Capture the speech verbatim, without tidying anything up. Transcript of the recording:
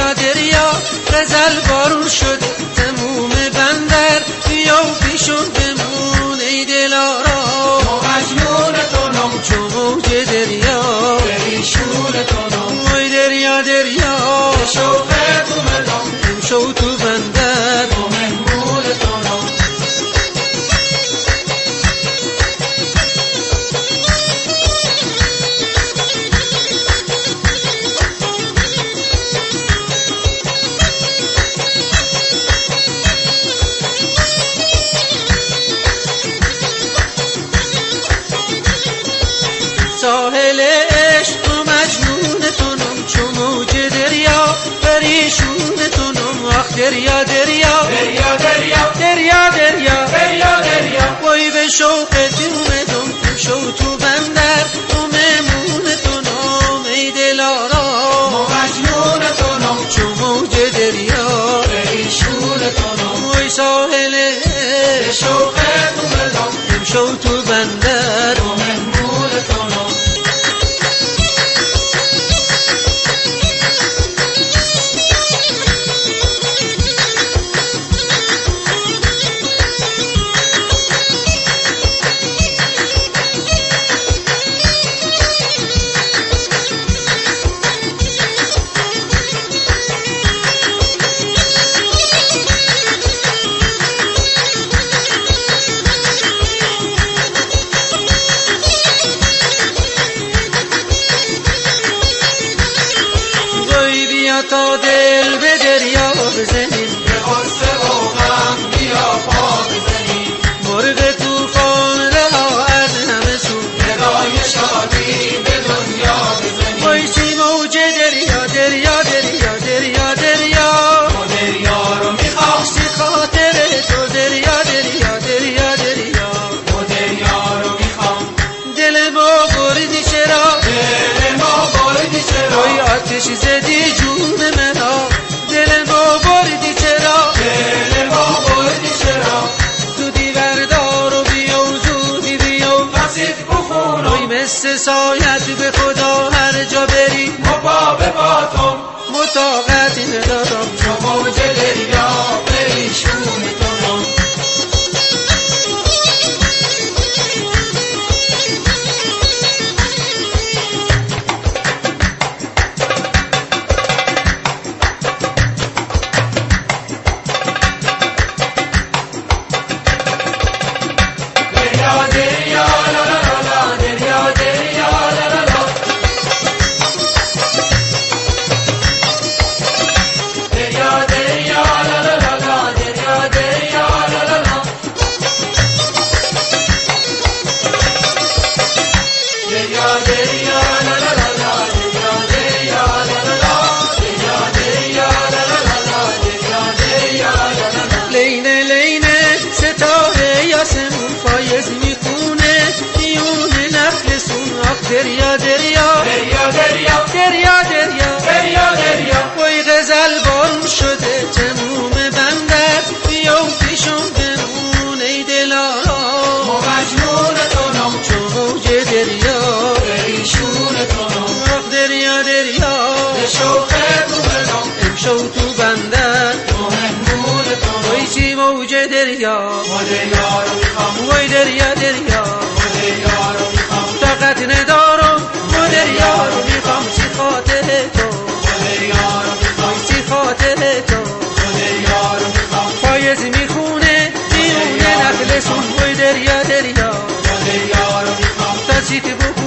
دریا دریا غزل بارون شد تموم بندر بیا پیشون بمون ای دلارا ما مجنون تونم چو موج دریا پریشون تونم وای دریا دریا به شوقت اومدم امشو تو بندر تو مهمون تونم ساحل عشق و مجنون تونم چو موج دریا پریشون تونم آخ دریا دریا دریا دریا دریا دریا دریا دریا وای به شوقت اومدم امشو تو بندر تو مهمون تونم ای دلارا ما مجنون تونم چو موج دریا پریشون تونم وای ساحل به عشق شوقت اومدم امشو تو بندر تو مهمون تونم تا دل به دریا بزنیم به غصه و غم بیا پا بزنیم مرغ توفان رها از همه سو ندای شادی به دنیا بزنیم وای چی موج دریا دریا دریا دریا دریا ما دریا رو میخوام سی خاطر تو دریا دریا دریا دریا ما دریا رو میخوام دل ما بردی چرا دل ما بردی چرا وای آتش زدی جون مرا دل ما بردی چرا دل ما بردی چرا زودی بردار و بیا و زودی بیا مسیح بخونم وای مثل سایت به خدا هر جا بری ما پا به پاتم مطاقتی ندارم چو موج دریا پریشون تونم دریا دریا لا لا لا دریا دریا لا لا لا دریا دریا لا لا لا دریا دریا لا لا لا دریا دریا لا لا لا دریا دریا لا لا لا دریا دریا لا لا لا دریا دریا لا لا لا لینه لینه ستاره یاسمون فایز میخونه میون نخل سون آخ دریا دریا دریا دریا دریا دریا دریا دریا وای غزل بارون شده تموم بندر بیا پیشون بمون ای دلارا ما مجنون تونم چو موج دریا پریشون تونم آخ دریا دریا به شوقت اومدم امشو تو بندر تو مهمون تونم وای چی موج دریا ما دریا رو میخوام وای دریا دریا ما دریا رو میخوام طاقت ندارم ما دریا رو میخوام چی خاطر تو ما دریا رو میخوام چی خاطر تو ما دریا رو میخوام فایز میخونه میونه نخل سون وای دریا دریا ما دریا رو میخوام تا چی که